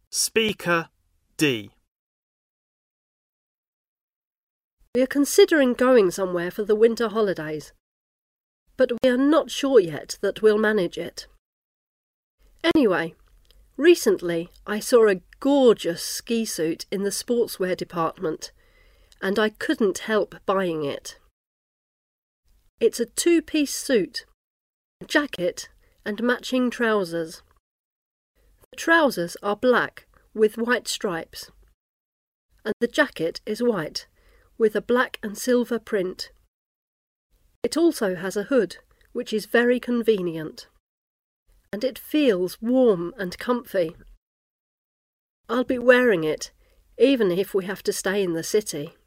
Speaker D. We are considering going somewhere for the winter holidays, but we are not sure yet that we'll manage it. Anyway, recently I saw a gorgeous ski suit in the sportswear department, and I couldn't help buying it. It's a two-piece suit, a jacket and matching trousers. The trousers are black with white stripes, and the jacket is white with a black and silver print. It also has a hood, which is very convenient, and it feels warm and comfy. I'll be wearing it, even if we have to stay in the city.